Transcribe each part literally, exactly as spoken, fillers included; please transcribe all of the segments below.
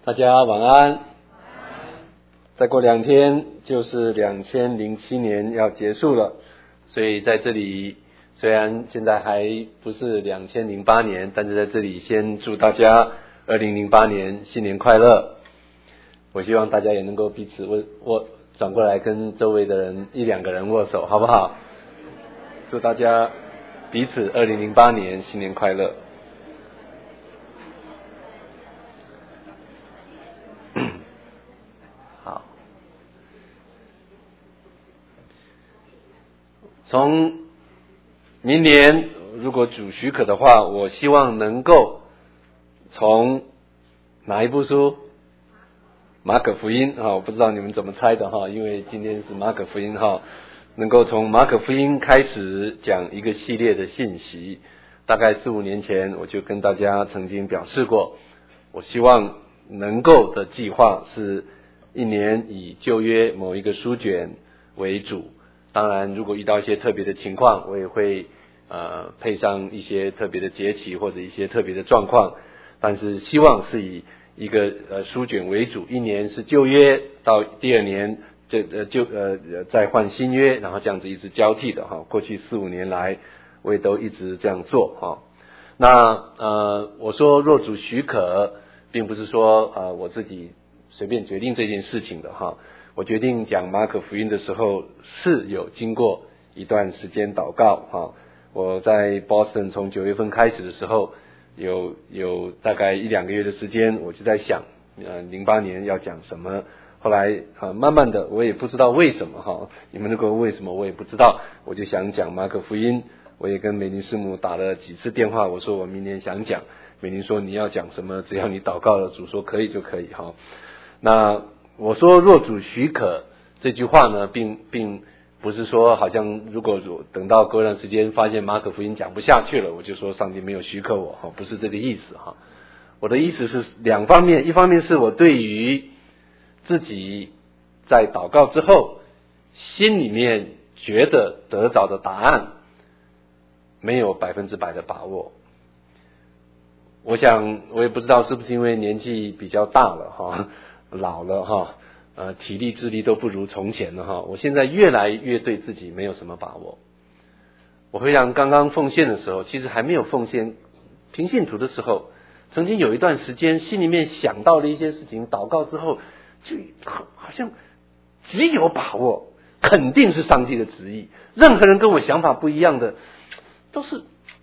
大家晚安。再过两天就是两千零七年要结束了，所以在这里虽然现在还不是两千零八年，但是在这里先祝大家二零零八年新年快乐。我希望大家也能够彼此握握转过来跟周围的人一两个人握手，好不好？祝大家彼此二零零八年新年快乐。好，从明年如果主许可的话，我希望能够从哪一部书？马可福音啊，我不知道你们怎么猜的哈，因为今天是马可福音哈，能够从马可福音开始讲一个系列的信息。大概四五年前我就跟大家曾经表示过，我希望能够的计划是一年以旧约某一个书卷为主，当然如果遇到一些特别的情况，我也会呃配上一些特别的节期或者一些特别的状况，但是希望是以一个呃书卷为主，一年是旧约，到第二年这呃旧呃再换新约，然后这样子一直交替的哈。过去四五年来我也都一直这样做哈。那呃我说若主许可，并不是说呃我自己随便决定这件事情的哈。我决定讲马可福音的时候是有经过一段时间祷告哈。我在 Boston 从九月份开始的时候，有有大概一两个月的时间，我就在想，呃，零八年要讲什么。后来啊，慢慢的，我也不知道为什么哈，你们如果为什么我也不知道，我就想讲马可福音。我也跟美玲师母打了几次电话，我说我明年想讲，美玲说你要讲什么，只要你祷告了，主说可以就可以哈。那我说若主许可这句话呢，并并不是说好像如果等到隔段时间发现马可福音讲不下去了，我就说上帝没有许可我哈，不是这个意思哈。我的意思是两方面，一方面是我对于自己在祷告之后心里面觉得得着的答案没有百分之百的把握。我想我也不知道是不是因为年纪比较大了哈，老了哈，呃，体力智力都不如从前了哈。我现在越来越对自己没有什么把握。我会让刚刚奉献的时候，其实还没有奉献平信徒的时候，曾经有一段时间心里面想到了一些事情，祷告之后就好像极有把握，肯定是上帝的旨意。任何人跟我想法不一样的，都是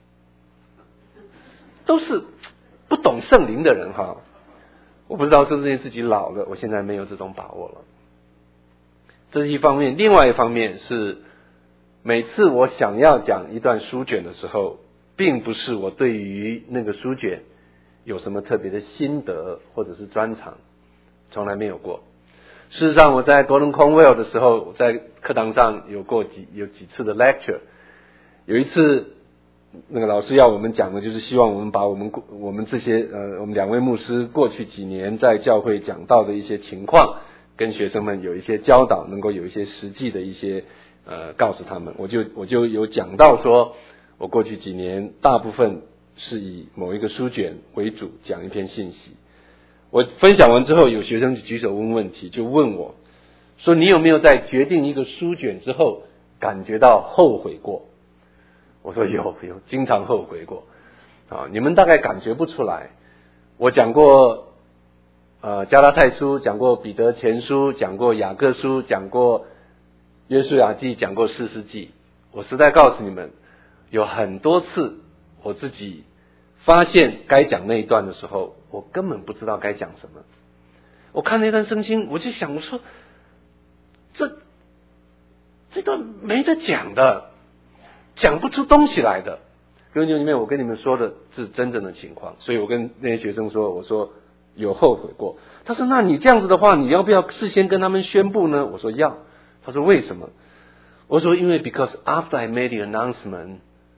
都是不懂圣灵的人哈。我不知道是不是因为自己老了，我现在没有这种把握了。这是一方面，另外一方面是每次我想要讲一段书卷的时候，并不是我对于那个书卷有什么特别的心得或者是专长，从来没有过。事实上我在 Gordon Conwell 的时候，我在课堂上有过几有几次的 lecture。 有一次那个老师要我们讲的就是希望我们把我们我们这些呃我们两位牧师过去几年在教会讲到的一些情况跟学生们有一些教导，能够有一些实际的一些呃告诉他们。我就我就有讲到说，我过去几年大部分是以某一个书卷为主讲一篇信息。我分享完之后，有学生就举手问问题，就问我说，你有没有在决定一个书卷之后感觉到后悔过？我说有有，经常后悔过啊！你们大概感觉不出来。我讲过呃加拉太书，讲过彼得前书，讲过雅各书，讲过约书亚记，讲过士师记。我实在告诉你们，有很多次我自己发现该讲那一段的时候，我根本不知道该讲什么。我看那段圣经，我就想，我说这这段没得讲的，讲不出东西来的。各位弟兄姐妹，我跟你们说的是真正的情况，所以我跟那些学生说，我说有后悔过。他说那你这样子的话，你要不要事先跟他们宣布呢？我说要。他说为什么？我说因为 because after I made the announcement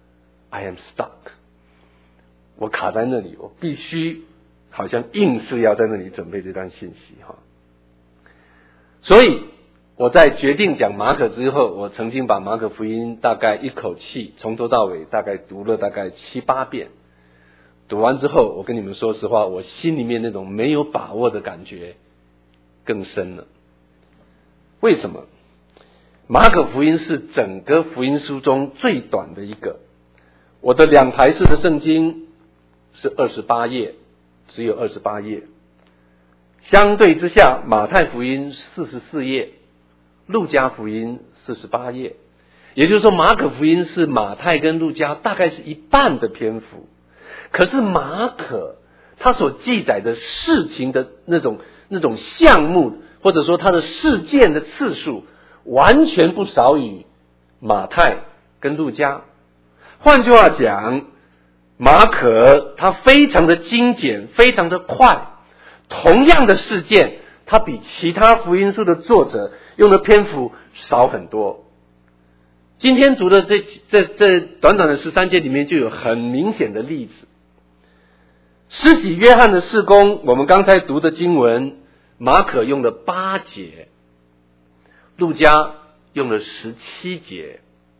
I am stuck， 我卡在那里，我必须好像硬是要在那里准备这段信息哈。所以我在决定讲马可之后，我曾经把马可福音大概一口气从头到尾大概读了大概七八遍。 读完之后，我跟你们说实话，我心里面那种没有把握的感觉更深了。为什么？马可福音是整个福音书中最短的一个。我的两排式的圣经是二十八页，只有二十八页。相对之下，马太福音四十四页，路加福音四十八页。也就是说，马可福音是马太跟路加大概是一半的篇幅。可是马可他所记载的事情的那种那种项目，或者说他的事件的次数，完全不少于马太跟路加。换句话讲，马可他非常的精简，非常的快。同样的事件，他比其他福音书的作者用的篇幅少很多。今天读的这这这短短的十三节里面就有很明显的例子。施洗约翰的事工，我们刚才读的经文，马可用了八节，路加用了十七节，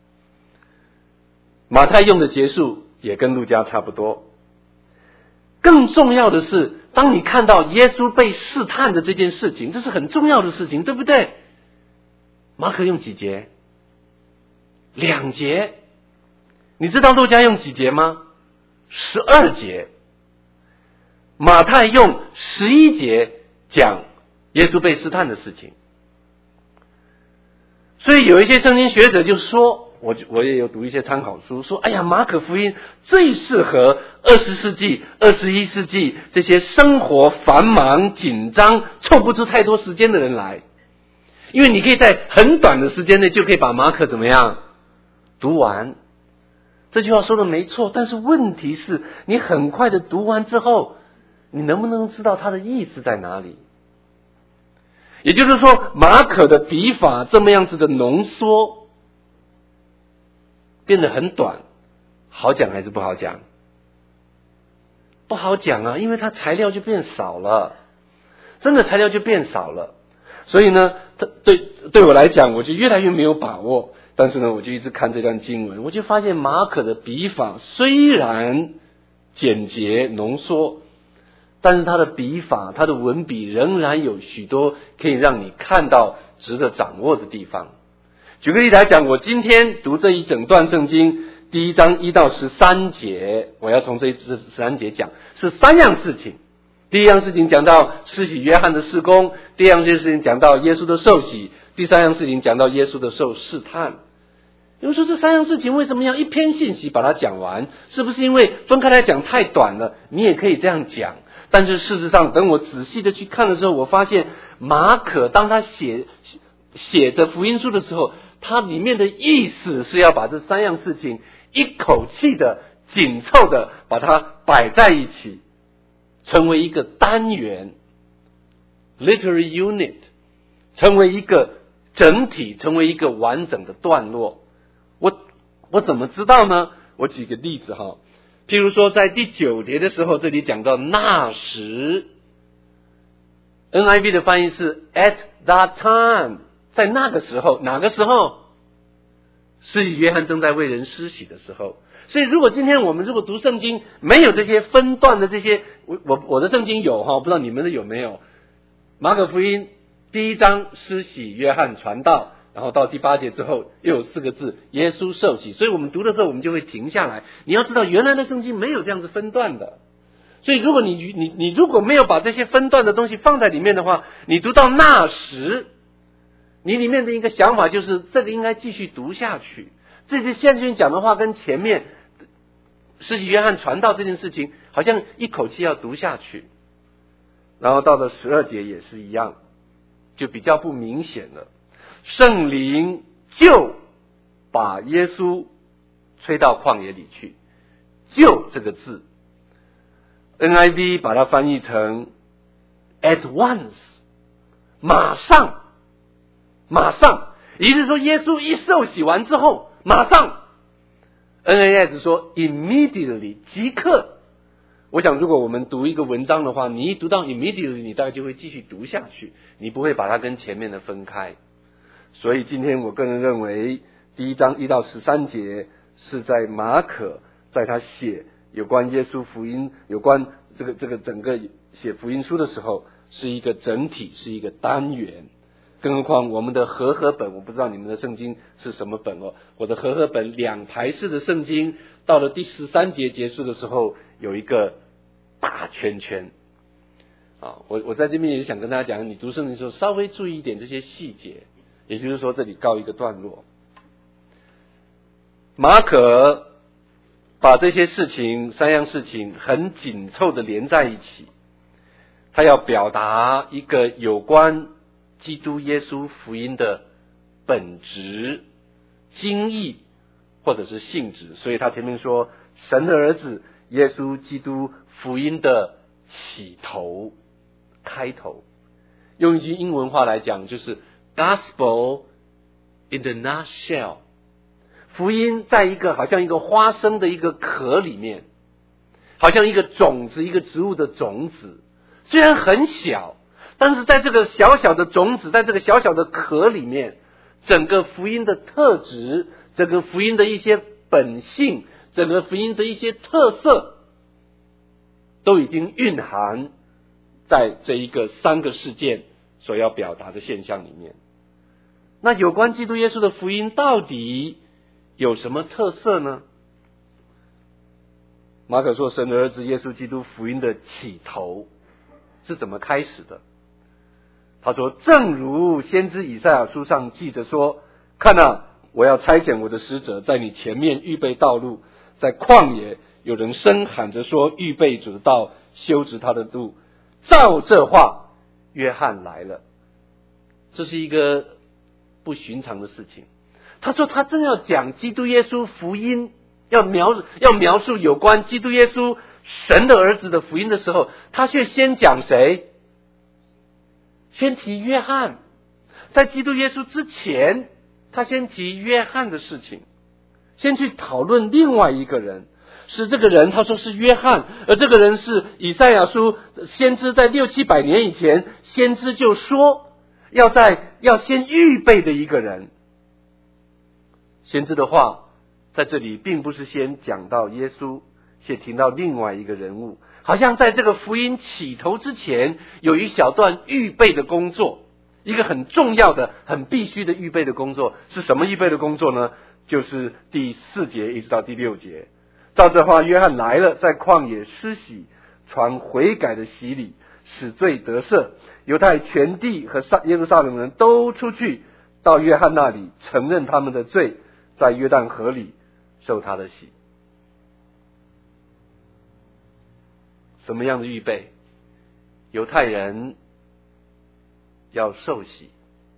马太用的节数也跟路加差不多。更重要的是，当你看到耶稣被试探的这件事情，这是很重要的事情，对不对？马可用几节？两节。你知道路加用几节吗？十二节。马太用十一节讲耶稣被试探的事情。所以有一些圣经学者就说，我我也有读一些参考书，说哎呀，马可福音最适合二十世纪、二十一世纪这些生活繁忙、紧张、凑不出太多时间的人来，因为你可以在很短的时间内就可以把马可怎么样读完。这句话说的没错，但是问题是你很快的读完之后，你能不能知道它的意思在哪里？也就是说，马可的笔法这么样子的浓缩，变得很短，好讲还是不好讲？不好讲啊，因为它材料就变少了，真的材料就变少了。所以呢，对对我来讲，我就越来越没有把握。但是呢，我就一直看这段经文，我就发现马可的笔法虽然简洁浓缩，但是他的笔法，他的文笔仍然有许多可以让你看到值得掌握的地方。举个例子来讲，我今天读这一整段圣经，第一章一到十三节，我要从这十三节讲，是三样事情。第一样事情讲到施洗约翰的事工，第二样事情讲到耶稣的受洗，第三样事情讲到耶稣的受试探。有人说这三样事情为什么要一篇信息把它讲完？是不是因为分开来讲太短了？你也可以这样讲。但是事实上，等我仔细的去看的时候，我发现马可当他写写的福音书的时候，它里面的意思是要把这三样事情一口气的紧凑的把它摆在一起，成为一个单元 literary unit， 成为一个整体，成为一个完整的段落。我我怎么知道呢？我举个例子哈，譬如说在第九节的时候，这里讲到那时， N I V 的翻译是 at that time， 在那个时候，哪个时候？施洗约翰正在为人施洗的时候。所以如果今天我们如果读圣经没有这些分段的这些，我我我的圣经有哈，不知道你们的有没有？马可福音第一章施洗约翰传道，然后到第八节之后又有四个字耶稣受洗，所以我们读的时候我们就会停下来。你要知道原来的圣经没有这样子分段的，所以如果你你你如果没有把这些分段的东西放在里面的话，你读到那时，你里面的一个想法就是这个应该继续读下去。这些现在讲的话跟前面施洗约翰传道这件事情好像一口气要读下去。然后到了十二节也是一样，就比较不明显了。圣灵就把耶稣吹到旷野里去，就这个字 N I V 把它翻译成 at once， 马上马上，也就是说耶稣一受洗完之后马上， N A S 说 immediately 即刻。我想如果我们读一个文章的话，你一读到 immediately 你大概就会继续读下去，你不会把它跟前面的分开。所以今天我个人认为第一章一到十三节是在马可在他写有关耶稣福音，有关这个这个整个写福音书的时候，是一个整体，是一个单元。更何况我们的和合本，我不知道你们的圣经是什么本哦。我的和合本两排式的圣经，到了第十三节结束的时候，有一个大圈圈。啊，我我在这边也想跟大家讲，你读圣经的时候稍微注意一点这些细节。也就是说，这里告一个段落。马可把这些事情，三样事情很紧凑的连在一起，他要表达一个有关基督耶稣福音的本质、经义或者是性质。所以他前面说神的儿子耶稣基督福音的起头、开头，用一句英文话来讲，就是 Gospel in the nutshell。福音在一个好像一个花生的一个壳里面，好像一个种子，一个植物的种子，虽然很小，但是在这个小小的种子，在这个小小的壳里面，整个福音的特质，整个福音的一些本性，整个福音的一些特色，都已经蕴含在这一个三个事件所要表达的现象里面。那有关基督耶稣的福音到底有什么特色呢？马可说神的儿子耶稣基督福音的起头是怎么开始的？他说，正如先知以赛亚书上记着说，看啊，我要差遣我的使者在你前面预备道路，在旷野有人声喊着说，预备主的道，修直他的路。照这话，约翰来了。这是一个不寻常的事情。他说他正要讲基督耶稣福音，要描要描述有关基督耶稣神的儿子的福音的时候，他却先讲谁？先提约翰。在基督耶稣之前，他先提约翰的事情，先去讨论另外一个人，是这个人他说是约翰，而这个人是以赛亚书先知在六七百年以前，先知就说要在要先预备的一个人。先知的话在这里并不是先讲到耶稣，却提到另外一个人物，好像在这个福音起头之前有一小段预备的工作，一个很重要的很必须的预备的工作。是什么预备的工作呢？就是第四节一直到第六节。照这话，约翰来了，在旷野施洗，传悔改的洗礼，使罪得赦。犹太全地和耶路撒冷人都出去到约翰那里，承认他们的罪，在约旦河里受他的洗。什么样的预备？犹太人要受洗，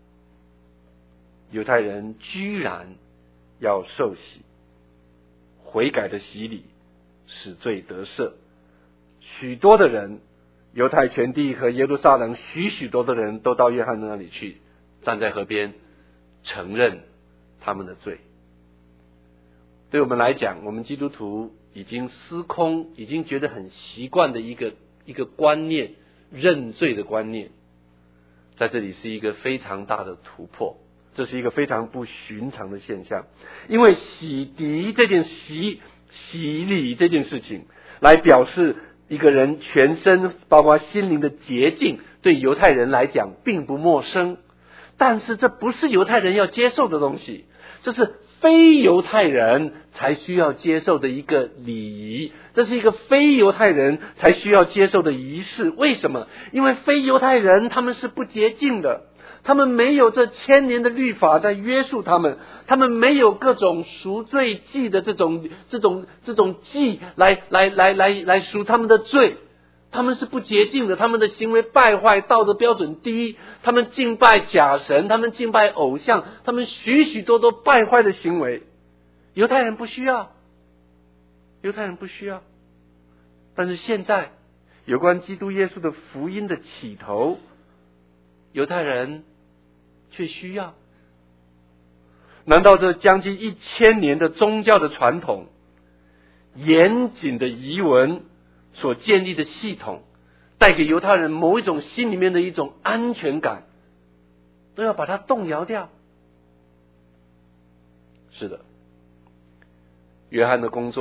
犹太人居然要受洗，悔改的洗礼，使罪得赦。许多的人，犹太全地和耶路撒冷许许多的人都到约翰那里去，站在河边承认他们的罪。对我们来讲，我们基督徒已经司空，已经觉得很习惯的一个一个观念，认罪的观念，在这里是一个非常大的突破，这是一个非常不寻常的现象。因为洗涤这件洗洗礼这件事情，来表示一个人全身包括心灵的洁净，对犹太人来讲并不陌生，但是这不是犹太人要接受的东西，这是非犹太人才需要接受的一个礼仪，这是一个非犹太人才需要接受的仪式。为什么？因为非犹太人他们是不洁净的，他们没有这千年的律法在约束他们，他们没有各种赎罪祭的这种这种这种祭来来来来来赎他们的罪。他们是不洁净的，他们的行为败坏，道德标准低，他们敬拜假神，他们敬拜偶像，他们许许多多败坏的行为。犹太人不需要，犹太人不需要。但是现在有关基督耶稣的福音的起头，犹太人却需要。难道这将近一千年的宗教的传统，严谨的仪文所建立的系统，带给犹太人某一种心里面的一种安全感，都要把它动摇掉？是的，约翰的工作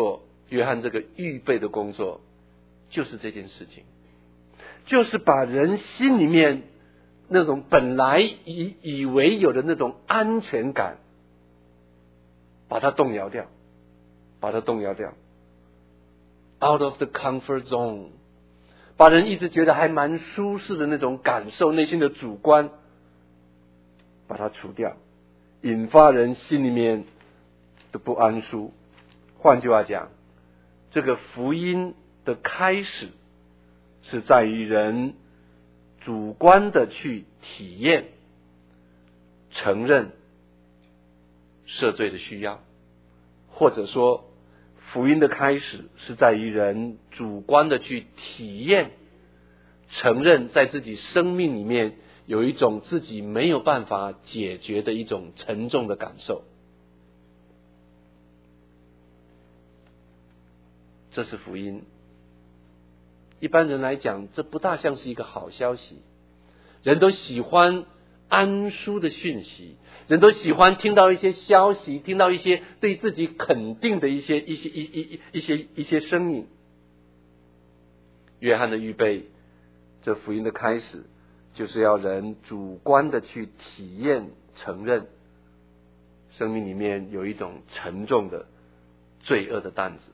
约翰这个预备的工作就是这件事情，就是把人心里面那种本来以以为有的那种安全感，把它动摇掉，把它动摇掉 ，out of the comfort zone， 把人一直觉得还蛮舒适的那种感受，内心的主观，把它除掉，引发人心里面的不安舒。换句话讲，这个福音的开始是在于人主观的去体验、承认赦罪的需要，或者说福音的开始是在于人主观的去体验、承认在自己生命里面有一种自己没有办法解决的一种沉重的感受。这是福音。一般人来讲，这不大像是一个好消息。人都喜欢安舒的讯息，人都喜欢听到一些消息，听到一些对自己肯定的一些一些一一一些一些声音。约翰的预备，这福音的开始，就是要人主观的去体验、承认，生命里面有一种沉重的罪恶的担子。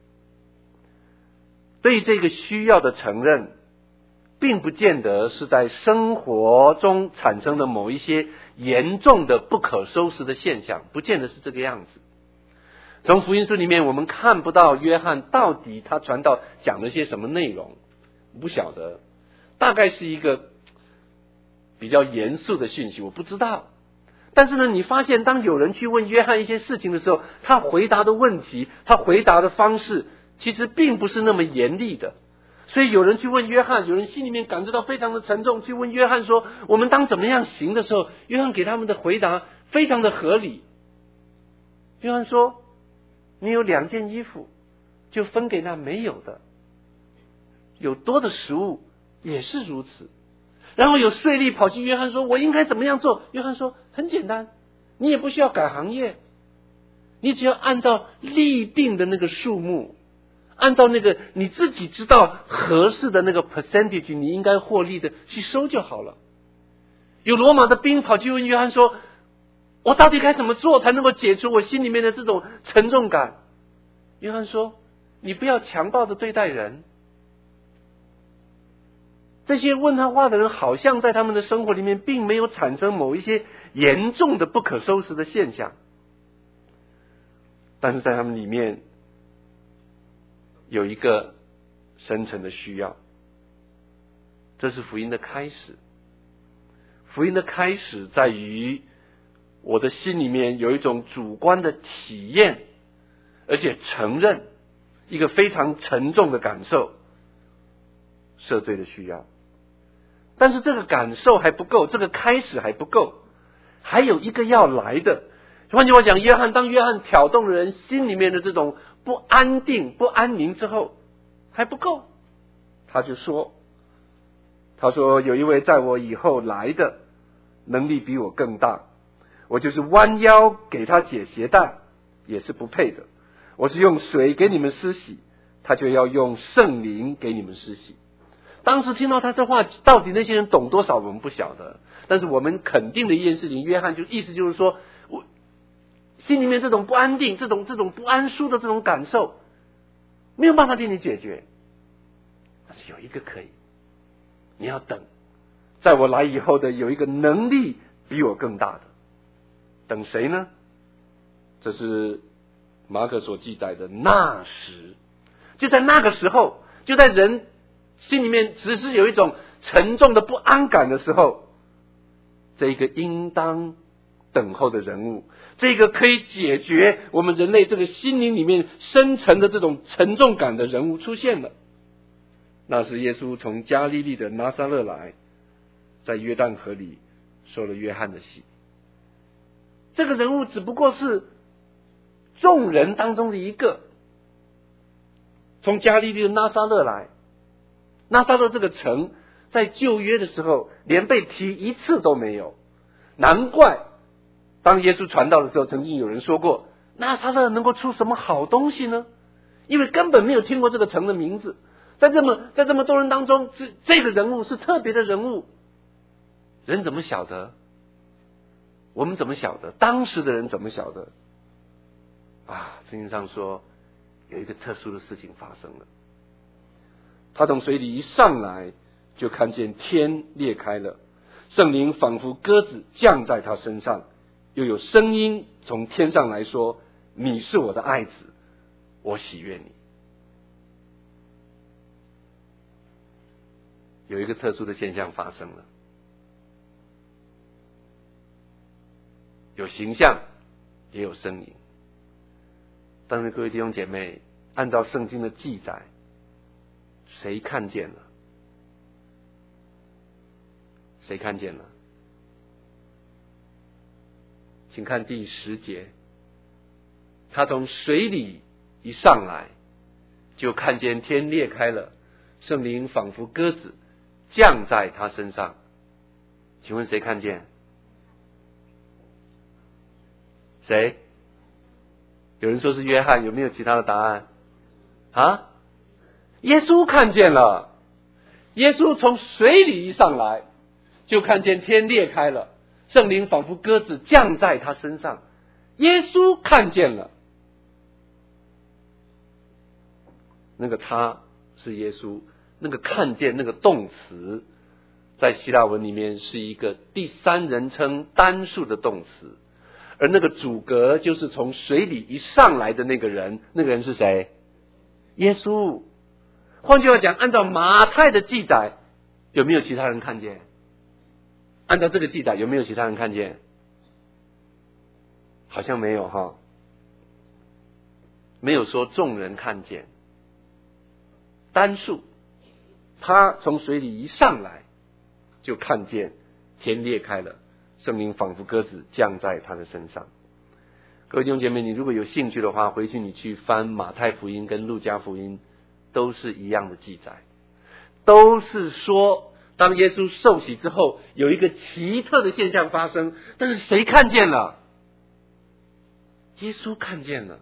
对这个需要的承认，并不见得是在生活中产生的某一些严重的不可收拾的现象，不见得是这个样子。从福音书里面我们看不到约翰到底他传道讲了些什么内容，不晓得，大概是一个比较严肃的讯息，我不知道。但是呢，你发现当有人去问约翰一些事情的时候，他回答的问题，他回答的方式其实并不是那么严厉的。所以有人去问约翰，有人心里面感知到非常的沉重，去问约翰说我们当怎么样行的时候，约翰给他们的回答非常的合理。约翰说，你有两件衣服就分给那没有的，有多的食物也是如此。然后有税吏跑去约翰说，我应该怎么样做？约翰说，很简单，你也不需要改行业，你只要按照立定的那个数目，按照那个你自己知道合适的那个 percentage 你应该获利的去收就好了。有罗马的兵跑去问约翰说，我到底该怎么做才能够解除我心里面的这种沉重感？约翰说，你不要强暴的对待人。这些问他话的人好像在他们的生活里面并没有产生某一些严重的不可收拾的现象，但是在他们里面有一个深层的需要。这是福音的开始。福音的开始在于我的心里面有一种主观的体验，而且承认一个非常沉重的感受，赦罪的需要。但是这个感受还不够，这个开始还不够，还有一个要来的。换句话讲，约翰当约翰挑动了人心里面的这种不安定、不安宁之后，还不够。他就说，他说有一位在我以后来的，能力比我更大，我就是弯腰给他解鞋带也是不配的。我是用水给你们施洗，他就要用圣灵给你们施洗。当时听到他这话，到底那些人懂多少我们不晓得，但是我们肯定的一件事情，约翰就意思就是说，我心里面这种不安定、这种这种不安舒的这种感受，没有办法替你解决，但是有一个可以，你要等，在我来以后的有一个能力比我更大的，等谁呢？这是马可所记载的那时，就在那个时候，就在人心里面只是有一种沉重的不安感的时候，这一个应当等候的人物，这个可以解决我们人类这个心灵里面深层的这种沉重感的人物出现了。那是耶稣从加利利的拿撒勒来，在约旦河里受了约翰的洗。这个人物只不过是众人当中的一个，从加利利的拿撒勒来。拿撒勒这个城在旧约的时候连被提一次都没有，难怪当耶稣传道的时候，曾经有人说过，拿撒勒能够出什么好东西呢？ 因为根本没有听过这个城的名字。在这么在这么多人当中，这这个人物是特别的人物，人怎么晓得？我们怎么晓得？当时的人怎么晓得？啊，圣经上说有一个特殊的事情发生了。他从水里一上来，就看见天裂开了，圣灵仿佛鸽子降在他身上，又有声音从天上来说：你是我的爱子，我喜悦你。有一个特殊的现象发生了，有形象也有声音。但是各位弟兄姐妹，按照圣经的记载，谁看见了？谁看见了？请看第十节，他从水里一上来，就看见天裂开了，圣灵仿佛鸽子降在他身上。请问谁看见？谁？有人说是约翰，有没有其他的答案？啊？耶稣看见了。耶稣从水里一上来，就看见天裂开了，圣灵仿佛鸽子降在他身上。耶稣看见了。那个他是耶稣，那个看见那个动词在希腊文里面是一个第三人称单数的动词，而那个主格就是从水里一上来的那个人，那个人是谁？耶稣。换句话讲，按照马太的记载，有没有其他人看见？按照这个记载，有没有其他人看见？好像没有哈，没有说众人看见，单数。他从水里一上来，就看见天裂开了，圣灵仿佛鸽子降在他的身上。各位弟兄姐妹，你如果有兴趣的话，回去你去翻马太福音跟路加福音，都是一样的记载，都是说当耶稣受洗之后，有一个奇特的现象发生，但是谁看见了？耶稣看见了，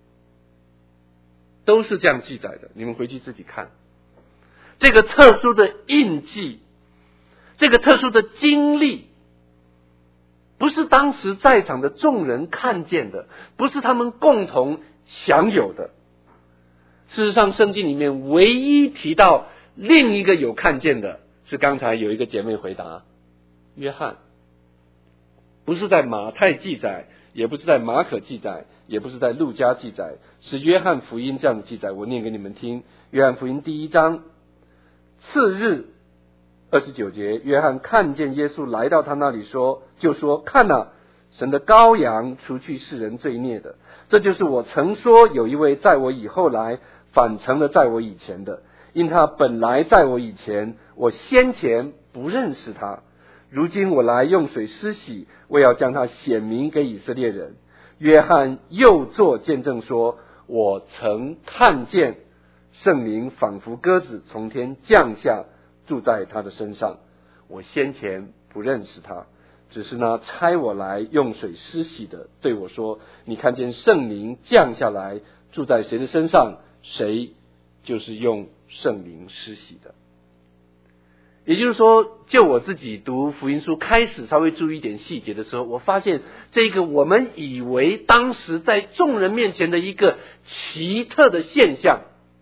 都是这样记载的，你们回去自己看。这个特殊的印记，这个特殊的经历，不是当时在场的众人看见的，不是他们共同享有的。事实上，圣经里面唯一提到另一个有看见的，是刚才有一个姐妹回答，约翰。不是在马太记载，也不是在马可记载，也不是在路加记载，是约翰福音这样的记载。我念给你们听，约翰福音第一章，次日二十九节，约翰看见耶稣来到他那里说，就说：看哪，神的羔羊，除去世人罪孽的。这就是我曾说，有一位在我以后来，反成了在我以前的，因他本来在我以前，我先前不认识他。如今我来用水施洗，我要将他显明给以色列人。约翰又作见证说，我曾看见圣灵仿佛鸽子从天降下，住在他的身上。我先前不认识他，只是那差我来用水施洗的对我说，你看见圣灵降下来，住在谁的身上，谁就是用圣灵施洗的。也就是说，就我自己读福音书开始稍微注意一点细节的时候，我发现这个我们以为当时在众人面前的一个奇特的现象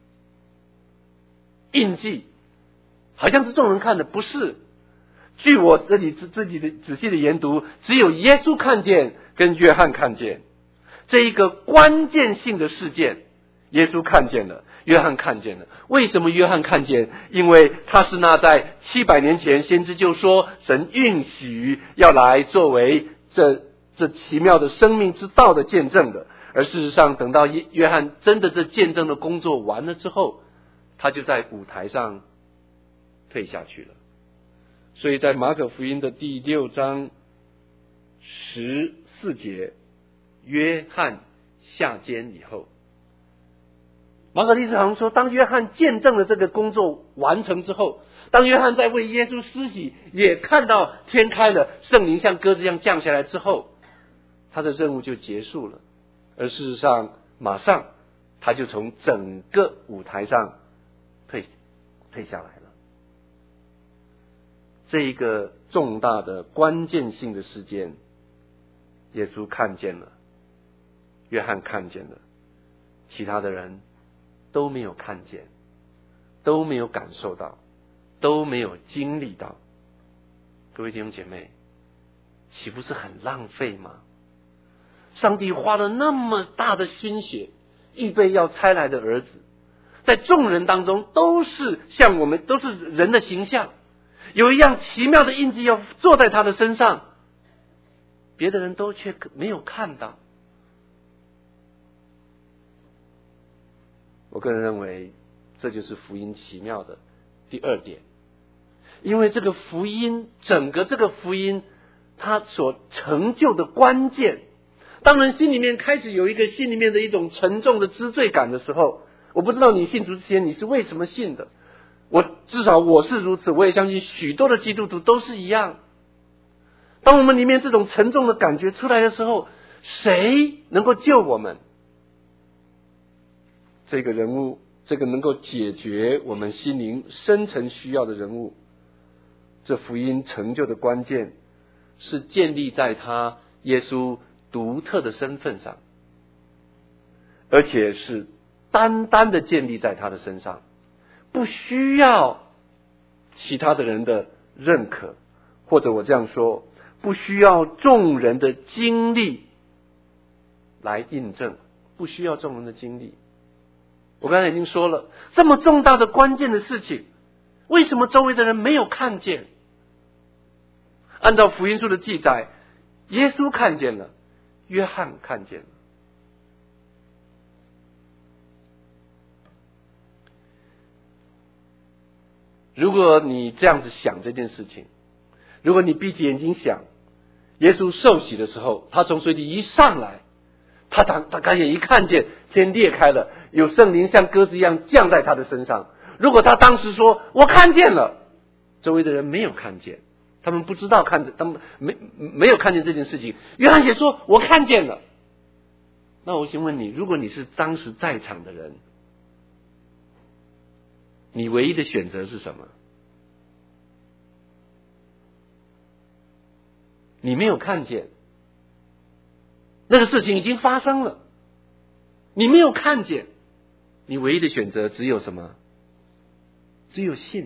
印记，好像是众人看的，不是。据我这里自己的仔细的研读，只有耶稣看见跟约翰看见这一个关键性的事件，耶稣看见了，约翰看见了。为什么约翰看见？因为他是那在七百年前先知就说神允许要来作为这这奇妙的生命之道的见证的。而事实上，等到约翰真的这见证的工作完了之后，他就在舞台上退下去了。所以在马可福音的第六章十四节，约翰下监以后，马可历史好像说，当约翰见证了这个工作完成之后，当约翰在为耶稣施洗，也看到天开了，圣灵像鸽子一样降下来之后，他的任务就结束了。而事实上，马上他就从整个舞台上退退下来了。这一个重大的关键性的事件，耶稣看见了，约翰看见了，其他的人都没有看见，都没有感受到，都没有经历到。各位弟兄姐妹，岂不是很浪费吗？上帝花了那么大的心血，预备要差来的儿子，在众人当中都是像我们，都是人的形象，有一样奇妙的印记要坐在他的身上，别的人都却没有看到。我个人认为，这就是福音奇妙的第二点。因为这个福音，整个这个福音它所成就的关键，当人心里面开始有一个心里面的一种沉重的知罪感的时候，我不知道你信主之前你是为什么信的，我至少我是如此，我也相信许多的基督徒都是一样。当我们里面这种沉重的感觉出来的时候，谁能够救我们？这个人物，这个能够解决我们心灵深层需要的人物，这福音成就的关键是建立在他耶稣独特的身份上，而且是单单的建立在他的身上，不需要其他的人的认可，或者我这样说，不需要众人的经历来印证，不需要众人的经历。我刚才已经说了，这么重大的关键的事情，为什么周围的人没有看见？按照福音书的记载，耶稣看见了，约翰看见了。如果你这样子想这件事情，如果你闭起眼睛想，耶稣受洗的时候，他从水里一上来，他他他刚也一看见天裂开了，有圣灵像鸽子一样降在他的身上。如果他当时说我看见了，周围的人没有看见，他们不知道看见，他们没没有看见这件事情。约翰也说我看见了。那我先问你，如果你是当时在场的人，你唯一的选择是什么？你没有看见，那个事情已经发生了，你没有看见，你唯一的选择只有什么？只有信。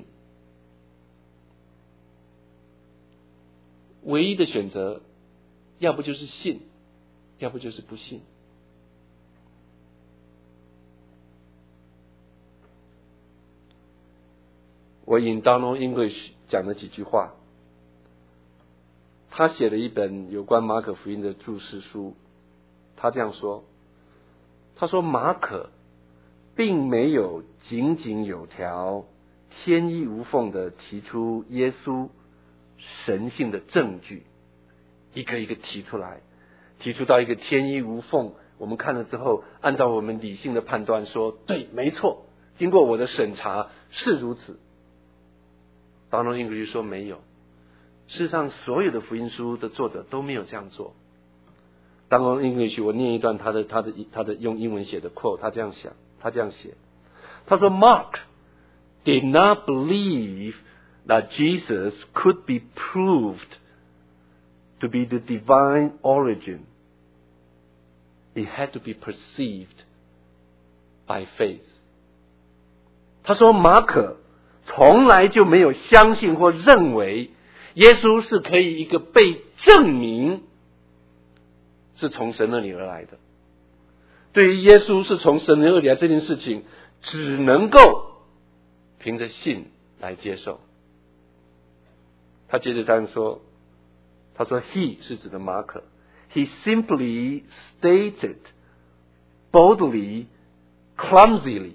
唯一的选择，要不就是信，要不就是不信。我引 Donald English 讲了几句话，他写了一本有关马可福音的注释书，他这样说，他说马可并没有井井有条、天衣无缝的提出耶稣神性的证据，一个一个提出来，提出到一个天衣无缝，我们看了之后，按照我们理性的判断说，对，没错，经过我的审查是如此。当中英格说没有，事实上所有的福音书的作者都没有这样做。当中英格我念一段他的他的他的用英文写的 quote， 他这样想，他这样写，他说 Mark did not believe that Jesus could be proved to be the divine origin. It had to be perceived by faith. 他说马可从来就没有相信或认为耶稣是可以一个被证明是从神那里而来的。对于耶稣是从神那里来这件事情，只能够凭着信来接受。他接着这样说，他说 He 是指的马可， He simply stated boldly, clumsily,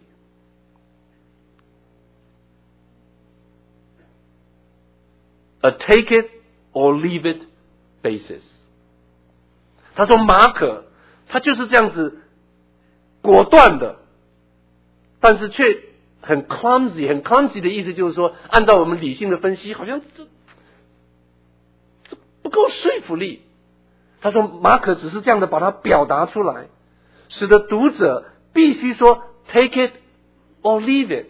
a take it or leave it basis. 他说马可他就是这样子果断的，但是却很 clumsy， 很 clumsy 的意思就是说，按照我们理性的分析，好像这这不够说服力。他说马可只是这样的把它表达出来，使得读者必须说 take it or leave it。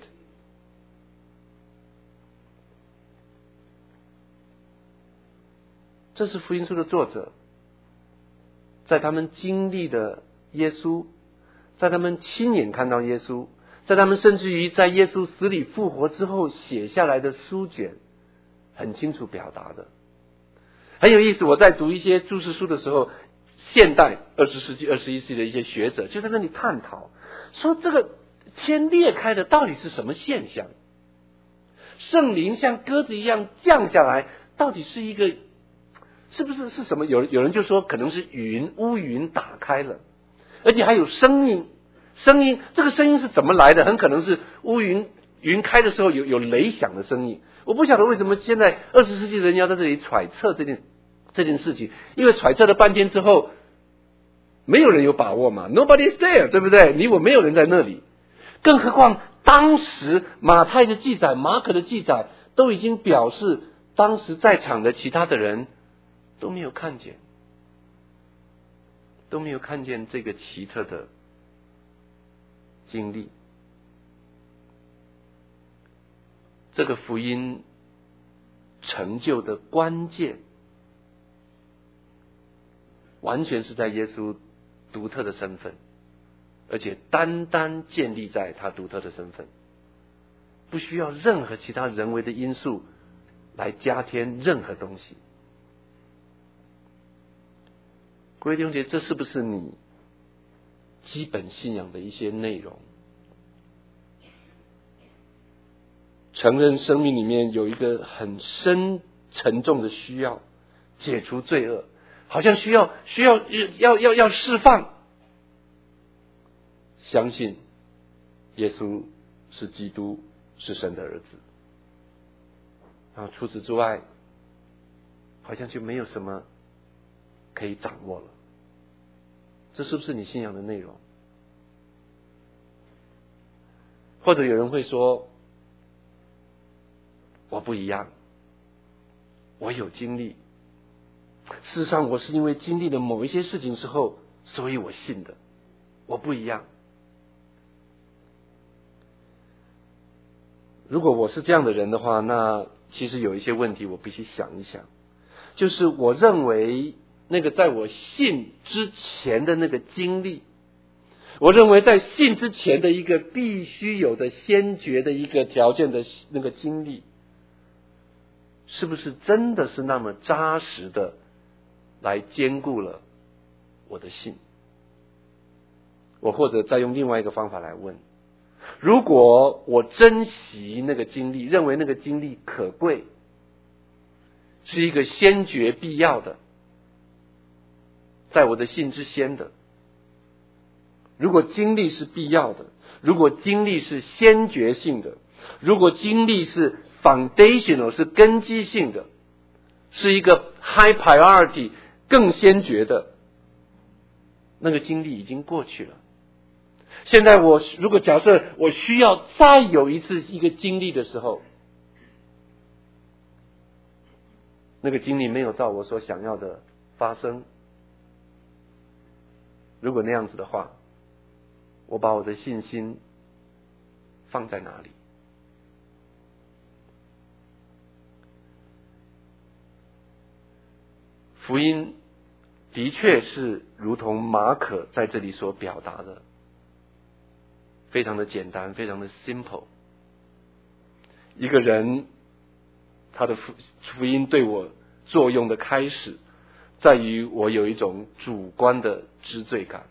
这是福音书的作者在他们经历的耶稣，在他们亲眼看到耶稣，在他们甚至于在耶稣死里复活之后写下来的书卷很清楚表达的。很有意思，我在读一些注释书的时候，现代二十世纪二十一世纪的一些学者就在那里探讨，说这个天裂开的到底是什么现象？圣灵像鸽子一样降下来，到底是一个是不是是什么？有有人就说可能是云，乌云打开了，而且还有声音，声音这个声音是怎么来的？很可能是乌云云开的时候有有雷响的声音。我不晓得为什么现在二十世纪的人要在这里揣测这件这件事情，因为揣测了半天之后，没有人有把握嘛 ，Nobody is there， 对不对？你我没有人在那里，更何况当时马太的记载、马可的记载都已经表示，当时在场的其他的人都没有看见，都没有看见这个奇特的经历。这个福音成就的关键，完全是在耶稣独特的身份，而且单单建立在他独特的身份，不需要任何其他人为的因素来加添任何东西。各位弟兄姐妹，这是不是你基本信仰的一些内容？承认生命里面有一个很深沉重的需要，解除罪恶，好像需要需要要要要释放。相信耶稣是基督，是神的儿子。然后除此之外，好像就没有什么可以掌握了。这是不是你信仰的内容？或者有人会说，我不一样，我有经历。事实上，我是因为经历了某一些事情之后，所以我信的。我不一样。如果我是这样的人的话，那其实有一些问题我必须想一想。就是我认为那个在我信之前的那个经历，我认为在信之前的一个必须有的先决的一个条件的那个经历，是不是真的是那么扎实的来兼顾了我的信？我或者再用另外一个方法来问，如果我珍惜那个经历，认为那个经历可贵，是一个先决必要的，在我的信之先的，如果经历是必要的，如果经历是先决性的，如果经历是 foundational 是根基性的，是一个 high priority 更先决的，那个经历已经过去了。现在我如果假设我需要再有一次一个经历的时候，那个经历没有照我所想要的发生，如果那样子的话，我把我的信心放在哪里？福音的确是如同马可在这里所表达的，非常的简单，非常的 simple。 一个人他的福福音对我作用的开始，在于我有一种主观的知罪感，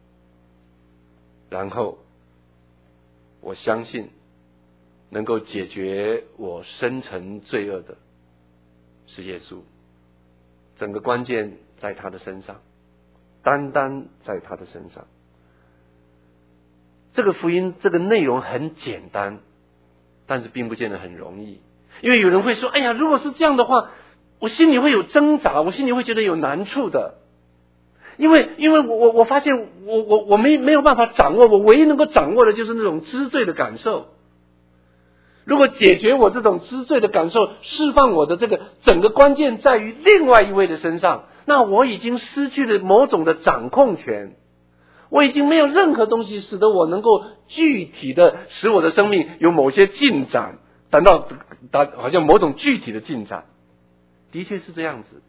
然后我相信能够解决我深层罪恶的是耶稣，整个关键在他的身上，单单在他的身上。这个福音这个内容很简单，但是并不见得很容易。因为有人会说，哎呀，如果是这样的话，我心里会有挣扎，我心里会觉得有难处的。因为因为我我我发现我我我没没有办法掌握，我唯一能够掌握的就是那种知罪的感受。如果解决我这种知罪的感受，释放我的这个整个关键在于另外一位的身上，那我已经失去了某种的掌控权。 我已经没有任何东西使得我能够具体的使我的生命有某些进展，达到达好像某种具体的进展。的确是这样子。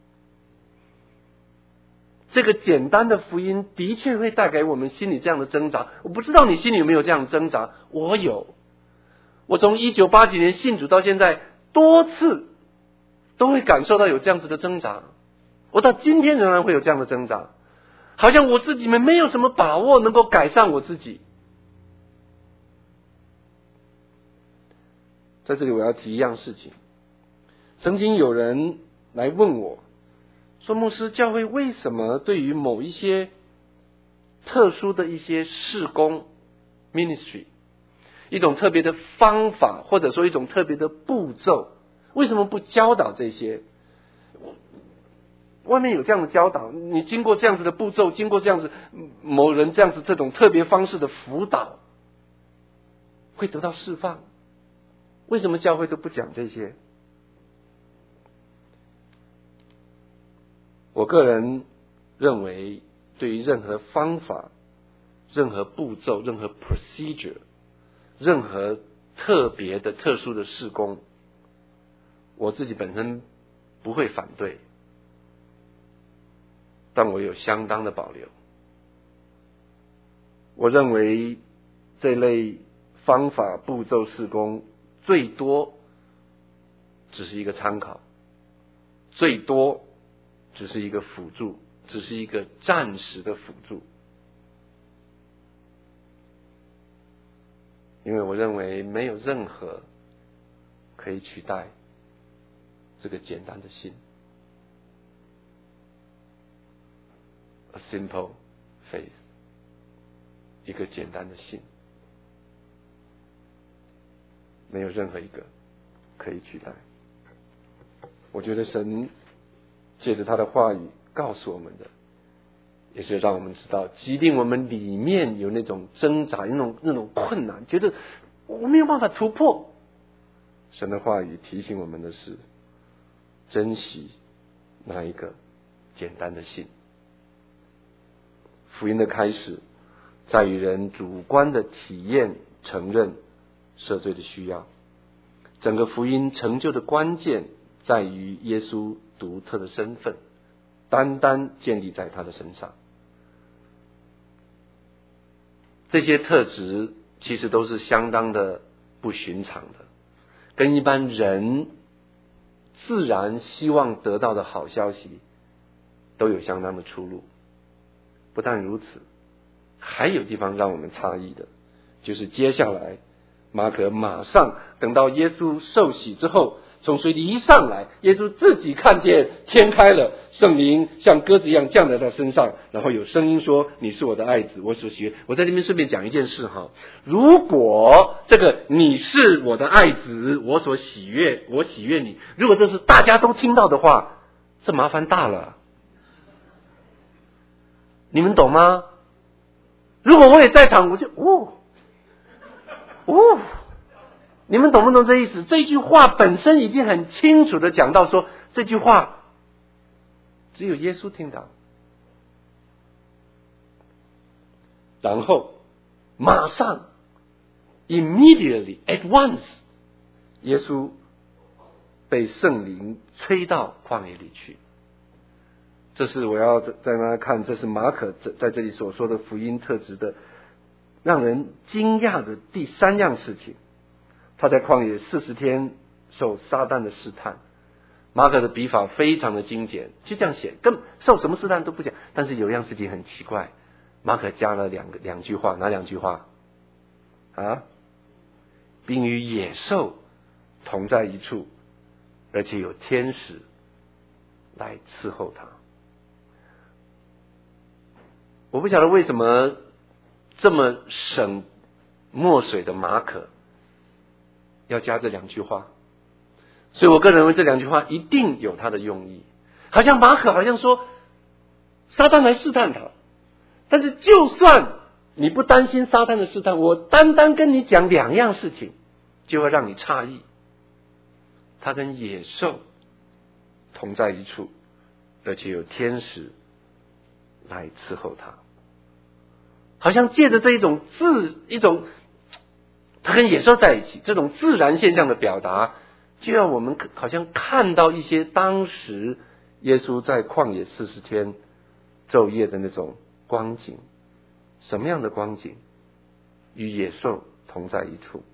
这个简单的福音的确会带给我们心里这样的挣扎。我不知道你心里有没有这样的挣扎，我有。我从一九八几年信主到现在，多次都会感受到有这样子的挣扎。我到今天仍然会有这样的挣扎，好像我自己们没有什么把握能够改善我自己。在这里我要提一样事情，曾经有人来问我说，牧师，教会为什么对于某一些特殊的一些事工 ministry， 一种特别的方法，或者说一种特别的步骤，为什么不教导这些？外面有这样的教导，你经过这样子的步骤，经过这样子某人这样子这种特别方式的辅导，会得到释放。为什么教会都不讲这些？我个人认为，对于任何方法、任何步骤、任何 procedure、任何特别的特殊的事工，我自己本身不会反对，但我有相当的保留。我认为这类方法、步骤、事工最多只是一个参考，最多只是一个辅助，只是一个暂时的辅助。因为我认为没有任何可以取代这个简单的信。A simple faith， 一个简单的信，没有任何一个可以取代。我觉得神借着他的话语告诉我们的，也是让我们知道，即便我们里面有那种挣扎，有那种那种困难，觉得我没有办法突破，神的话语提醒我们的是，珍惜那一个简单的信。福音的开始在于人主观的体验、承认赦罪的需要。整个福音成就的关键在于耶稣独特的身份，单单建立在他的身上。这些特质其实都是相当的不寻常的，跟一般人自然希望得到的好消息都有相当的出入。不但如此，还有地方让我们诧异的，就是接下来马可马上等到耶稣受洗之后，从水里一上来，耶稣自己看见天开了，圣灵像鸽子一样降在他身上，然后有声音说，你是我的爱子，我所喜悦。我在这边顺便讲一件事哈，如果这个你是我的爱子，我所喜悦，我喜悦你，如果这是大家都听到的话，这麻烦大了。你们懂吗？如果我也在场，我就哦哦，你们懂不懂这意思？这句话本身已经很清楚的讲到说，这句话只有耶稣听到。然后马上 immediately at once， 耶稣被圣灵吹到旷野里去。这是我要再让大家看，这是马可在这里所说的福音特质的让人惊讶的第三样事情。他在旷野四十天受撒旦的试探。马可的笔法非常的精简，就这样写，跟受什么试探都不讲。但是有一样事情很奇怪，马可加了两个两句话，哪两句话啊？并与野兽同在一处，而且有天使来伺候他。我不晓得为什么这么省墨水的马可要加这两句话，所以我个人认为这两句话一定有它的用意。好像马可好像说撒旦来试探他，但是就算你不担心撒旦的试探，我单单跟你讲两样事情就会让你诧异，他跟野兽同在一处，而且有天使来伺候他。 好像借着这一种自一种，它跟野兽在一起，这种自然现象的表达，就让我们好像看到一些当时耶稣在旷野四十天昼夜的那种光景。什么样的光景？与野兽同在一处。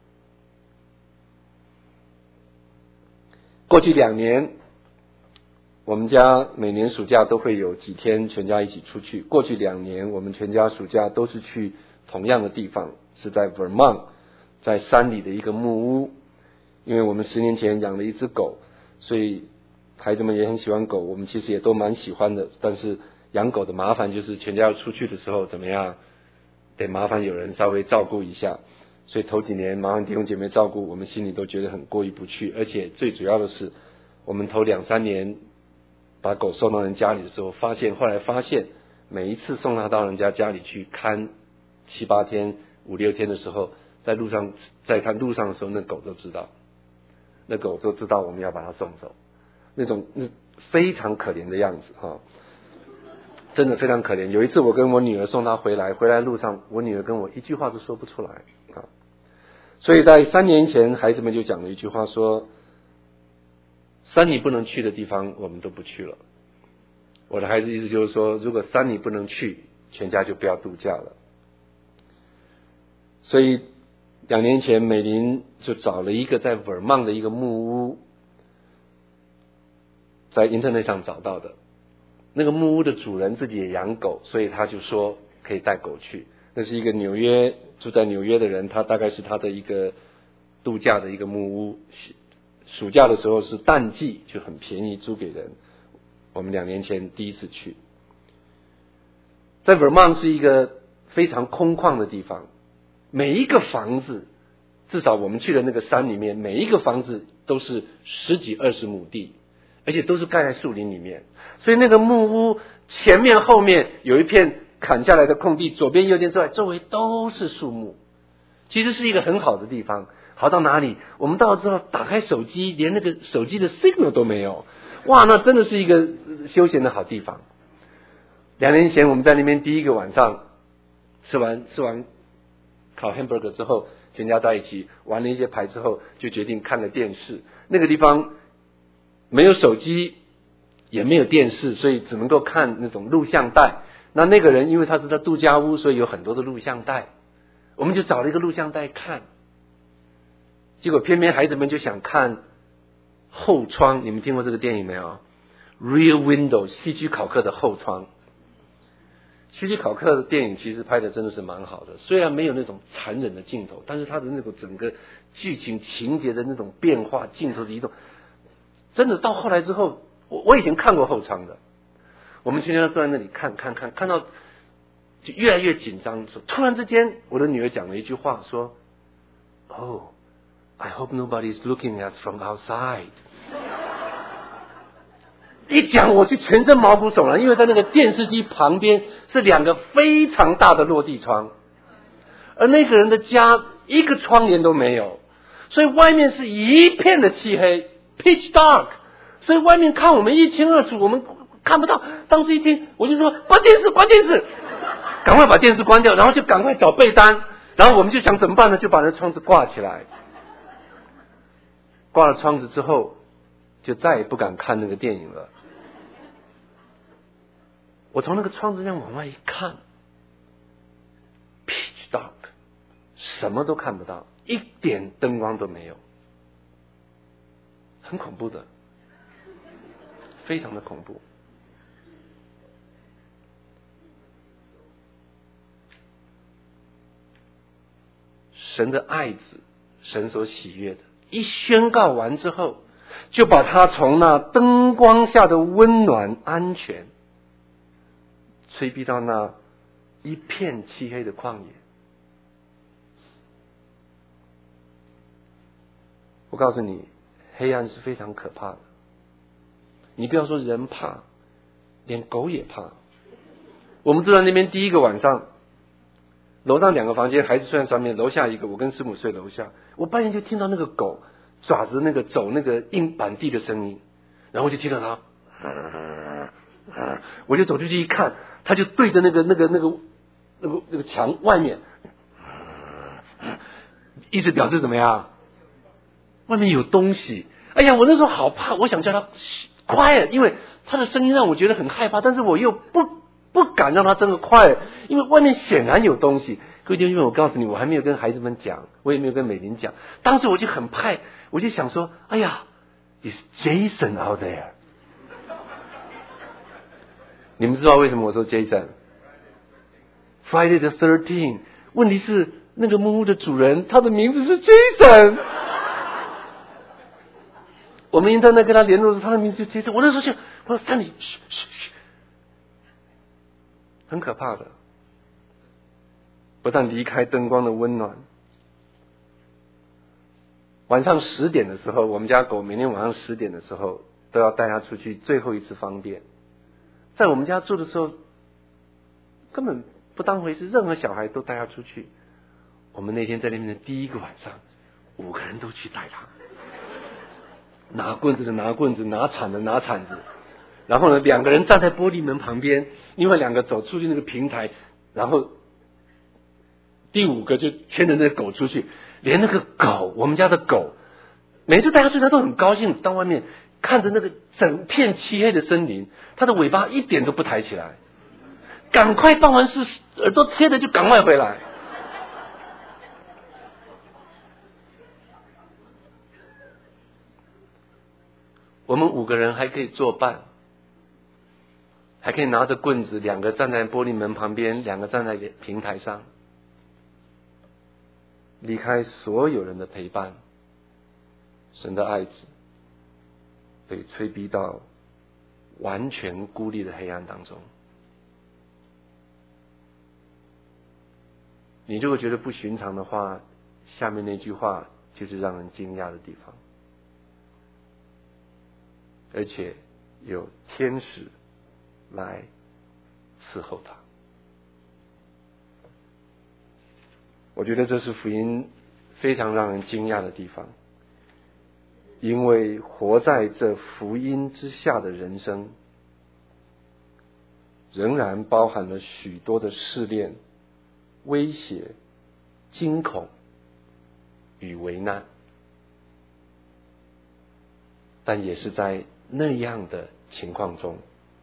过去两年，我们家每年暑假都会有几天全家一起出去。过去两年，我们全家暑假都是去同样的地方，是在 Vermont， 在山里的一个木屋。因为我们十年前养了一只狗，所以孩子们也很喜欢狗，我们其实也都蛮喜欢的。但是养狗的麻烦就是全家要出去的时候怎么样，得麻烦有人稍微照顾一下。所以头几年麻烦弟兄姐妹照顾，我们心里都觉得很过意不去。而且最主要的是，我们头两三年把狗送到人家里的时候，发现后来发现每一次送它到人家家里去看七八天五六天的时候，在路上在看路上的时候，那狗都知道，那狗都知道我们要把它送走，那种那非常可怜的样子哈，真的非常可怜。有一次我跟我女儿送她回来，回来路上我女儿跟我一句话都说不出来啊。所以在三年前，孩子们就讲了一句话说，山里不能去的地方我们都不去了。我的孩子意思就是说，如果山里不能去，全家就不要度假了。所以两年前美玲就找了一个在 Vermont 的一个木屋，在 Internet 上找到的。那个木屋的主人自己也养狗，所以他就说可以带狗去。那是一个纽约住在纽约的人，他大概是他的一个度假的一个木屋，暑假的时候是淡季，就很便宜租给人。我们两年前第一次去，在 Vermont 是一个非常空旷的地方，每一个房子，至少我们去的那个山里面，每一个房子都是十几二十亩地，而且都是盖在树林里面。所以那个木屋前面后面有一片砍下来的空地，左边右边之外，周围都是树木，其实是一个很好的地方。好到哪里？我们到了之后打开手机，连那个手机的 signal 都没有。哇，那真的是一个休闲的好地方。两年前我们在那边第一个晚上吃完吃完烤 hamburger 之后，全家在一起玩了一些牌之后，就决定看了电视。那个地方没有手机，也没有电视，所以只能够看那种录像带。那那个人因为他是在度假屋，所以有很多的录像带，我们就找了一个录像带看。结果偏偏孩子们就想看后窗，你们听过这个电影没有？ Rear Window， 希区考克的后窗。希区考克的电影其实拍的真的是蛮好的，虽然没有那种残忍的镜头，但是他的那个整个剧情情节的那种变化，镜头的移动，真的到后来之后，我我以前看过后窗的，我们全家坐在那里看看看，看到就越来越紧张。突然之间，我的女儿讲了一句话，说 ：“Oh, I hope nobody is looking at us from outside。”一讲我就全身毛骨悚然，因为在那个电视机旁边是两个非常大的落地窗，而那个人的家一个窗帘都没有，所以外面是一片的漆黑 ，pitch dark， 所以外面看我们一清二楚，我们看不到。当时一听，我就说关电视，关电视，赶快把电视关掉，然后就赶快找被单，然后我们就想怎么办呢？就把那窗子挂起来。挂了窗子之后，就再也不敢看那个电影了。我从那个窗子上往外一看 ，pitch dark， 什么都看不到，一点灯光都没有，很恐怖的，非常的恐怖。神的爱子，神所喜悦的，一宣告完之后，就把他从那灯光下的温暖安全催逼到那一片漆黑的旷野。我告诉你，黑暗是非常可怕的。你不要说人怕，连狗也怕。我们住在那边第一个晚上，楼上两个房间，孩子睡在上面，楼下一个，我跟师母睡楼下。我半夜就听到那个狗爪子那个走那个硬板地的声音，然后我就听到它，我就走出去一看，它就对着那个那个那个那个那个墙外面，意思表示怎么样？外面有东西。哎呀，我那时候好怕，我想叫他 quiet， 因为他的声音让我觉得很害怕，但是我又不不敢让他真的 quiet， 因为外面显然有东西。各位弟兄姊妹，我告诉你，我还没有跟孩子们讲，我也没有跟美玲讲，当时我就很怕，我就想说，哎呀 ，is Jason out there？ 你们知道为什么我说 Jason？Friday the thirteenth， 问题是那个木屋的主人，他的名字是 Jason。我们应当在跟他联络的时候，他的名字就 Jason。我那时候就我说三里，嘘嘘嘘，很可怕的。不但离开灯光的温暖，晚上十点的时候，我们家狗每天晚上十点的时候都要带它出去最后一次方便。在我们家住的时候，根本不当回事，任何小孩都带他出去。我们那天在那边的第一个晚上，五个人都去带他，拿棍子的拿棍子，拿铲的拿铲子，然后呢，两个人站在玻璃门旁边，另外两个走出去那个平台，然后第五个就牵着那个狗出去。连那个狗，我们家的狗，每次带它出去，它都很高兴，到外面看着那个整片漆黑的森林，它的尾巴一点都不抬起来，赶快办完事，耳朵贴着就赶快回来。我们五个人还可以作伴，还可以拿着棍子，两个站在玻璃门旁边，两个站在平台上，离开所有人的陪伴，神的爱子被催逼到完全孤立的黑暗当中。你如果觉得不寻常的话，下面那句话就是让人惊讶的地方。而且有天使来伺候他。我觉得这是福音非常让人惊讶的地方，因为活在这福音之下的人生，仍然包含了许多的试炼、威胁、惊恐与危难，但也是在那样的情况中，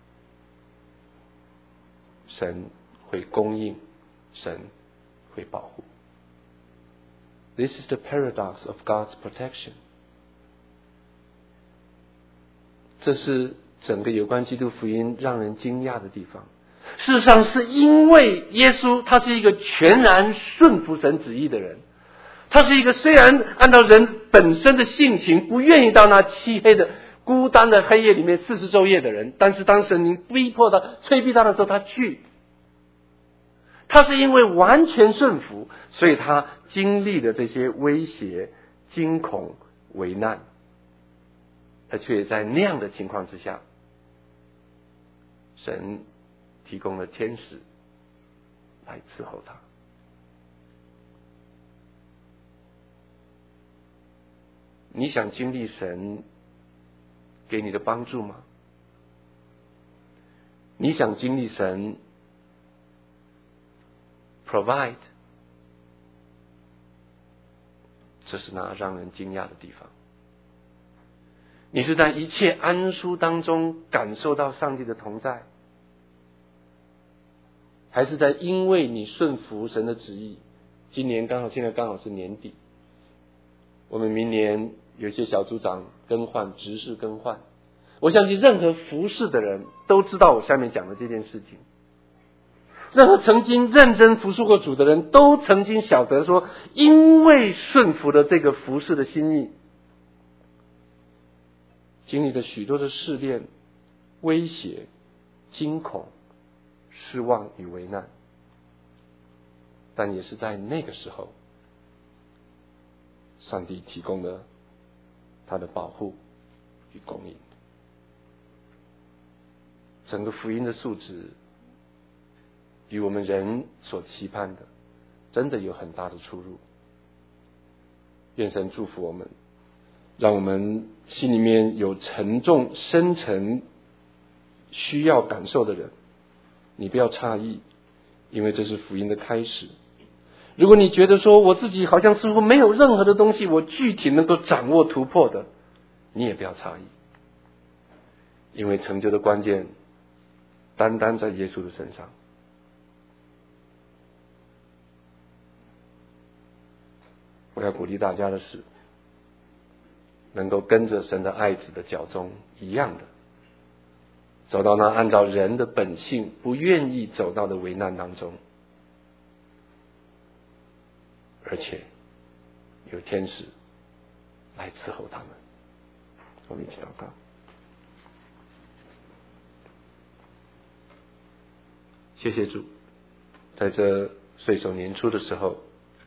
神会供应，神会保护。This is the paradox of God's protection。 这是整个有关基督福音让人惊讶的地方。事实上是因为耶稣他是一个全然顺服神旨意的人，他是一个虽然按照人本身的性情不愿意到那漆黑的孤单的黑夜里面四十昼夜的人，但是当神灵逼迫他催逼他的时候，他去。他是因为完全顺服，所以他经历了这些威胁、惊恐、危难，他却在那样的情况之下，神提供了天使来伺候他。你想经历神给你的帮助吗？你想经历神 provide？ 这是那让人惊讶的地方。你是在一切安舒当中感受到上帝的同在，还是在因为你顺服神的旨意？今年刚好现在刚好是年底，我们明年有些小组长更换，执事更换。我相信任何服侍的人都知道我下面讲的这件事情。任何曾经认真服侍过主的人都曾经晓得说，因为顺服了这个服侍的心意，经历了许多的试炼、威胁、惊恐、失望与危难，但也是在那个时候，上帝提供了他的保护与供应。整个福音的素质与我们人所期盼的真的有很大的出入。愿神祝福我们，让我们心里面有沉重深沉需要感受的人，你不要诧异， 因为这是福音的开始。如果你觉得说我自己好像似乎没有任何的东西我具体能够掌握突破的，你也不要诧异，因为成就的关键单单在耶稣的身上。我要鼓励大家的是，能够跟着神的爱子的脚踪一样的，走到那按照人的本性不愿意走到的危难当中，而且有天使来伺候他们。我们一起祷告。谢谢主，在这岁首年初的时候，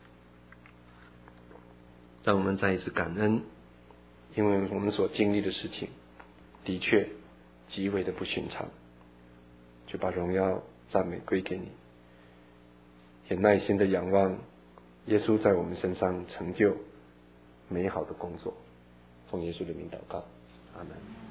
让我们再一次感恩，因为我们所经历的事情的确极为的不寻常，就把荣耀赞美归给你，也耐心的仰望耶稣在我们身上成就美好的工作。奉耶稣的名祷告，阿门。